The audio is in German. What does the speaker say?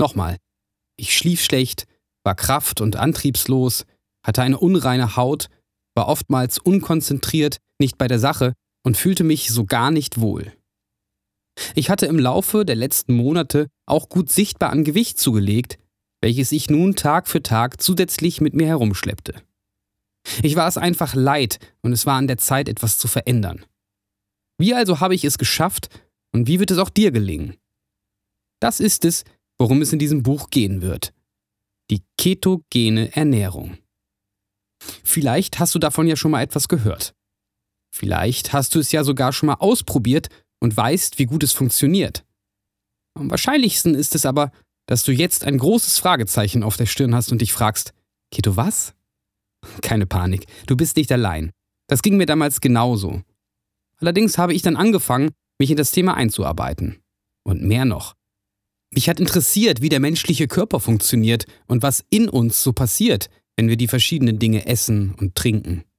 Nochmal. Ich schlief schlecht, war kraft- und antriebslos, hatte eine unreine Haut, war oftmals unkonzentriert, nicht bei der Sache und fühlte mich so gar nicht wohl. Ich hatte im Laufe der letzten Monate auch gut sichtbar an Gewicht zugelegt, welches ich nun Tag für Tag zusätzlich mit mir herumschleppte. Ich war es einfach leid und es war an der Zeit, etwas zu verändern. Wie also habe ich es geschafft und wie wird es auch dir gelingen? Das ist es, worum es in diesem Buch gehen wird. Die ketogene Ernährung. Vielleicht hast du davon ja schon mal etwas gehört. Vielleicht hast du es ja sogar schon mal ausprobiert und weißt, wie gut es funktioniert. Am wahrscheinlichsten ist es aber, dass du jetzt ein großes Fragezeichen auf der Stirn hast und dich fragst, Keto was? Keine Panik, du bist nicht allein. Das ging mir damals genauso. Allerdings habe ich dann angefangen, mich in das Thema einzuarbeiten. Und mehr noch. Mich hat interessiert, wie der menschliche Körper funktioniert und was in uns so passiert, wenn wir die verschiedenen Dinge essen und trinken.